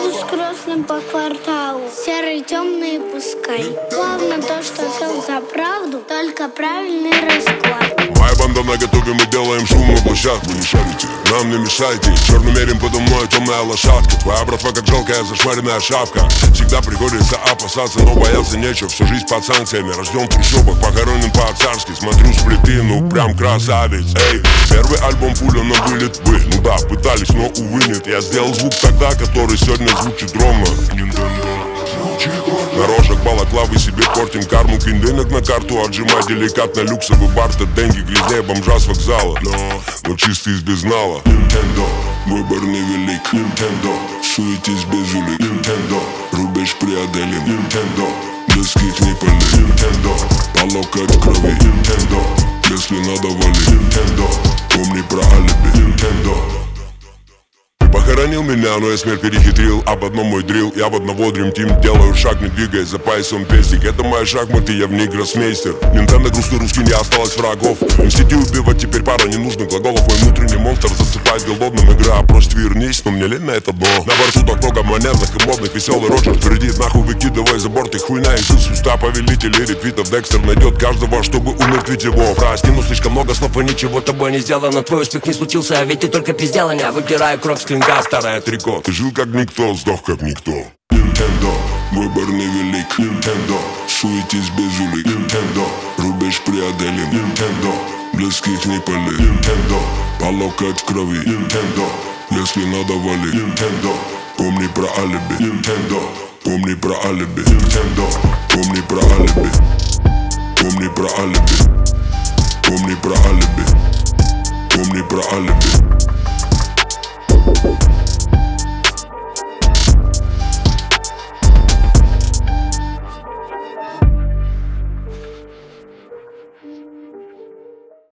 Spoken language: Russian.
Туз красным по кварталу, серый темный пускай. Главное то, что все за правду, только правильный расклад. Моя банда на готове, мы делаем шум на площадке. Вы не шарите, нам не мешайте. Черный мерин подо мной темная лошадка. Твоя братва как жалкая зашваренная шапка. Всегда приходится опасаться, но бояться нечего. Всю жизнь под санкциями, рожден в трущобах, похоронен по-царски. Смотрю с плиты, ну прям красавец. Эй, первый альбом пуля на вылет вы. Ну да, пытались, но увы нет. Я сделал звук тогда, который сегодня звучит ровно. На рожах балаклавы себе портим карму. Кинь денег на карту, отжимай деликатно. Люксовый барта, деньги грязнее бомжа с вокзала. Но чистый из безнала. Nintendo, выбор невелик. Nintendo, суетись без улик. Nintendo, рубеж преодолим. Nintendo, близких не пали. Nintendo, по локоть в крови. Nintendo, если надо вали. Nintendo, помни про алиби. Nintendo. Похоронил меня, но я смерть перехитрил. Об одном мой дрил, я в одного Dream Team. Делаю шаг, не двигаясь за поясом пестик. Это мои шахматы, я в них гроссмейстер. Nintendo грустный русский, не осталось врагов. Мстить и убивать теперь пара ненужных глаголов. Мой внутренний монстр засыпает голодным. Игра, просит вернись, но мне лень на это дно. На борту так много монетных и модных. Веселый Роджер твердит, нахуй выкидывай за борт. И хуйня из уста повелителей ретвитов. Декстер найдет каждого, чтобы умертвить его. Прости, но слишком много слов и ничего тобой не сделано. Твой успех не случился, а ведь ты только пиздел. Я вытираю кровь с клинка, старая трико. Ты жил как никто, сдох как никто. Nintendo, выбор невелик. Nintendo, суетись без улик. Nintendo, рубеж преодолим. Nintendo, близких не пали. Nintendo, по локоть в крови. Nintendo, если надо вали. Nintendo, помни про алиби. Nintendo, помни про алиби. Nintendo, помни про алиби. Помни про алиби. Помни про алиби. Помни про алиби.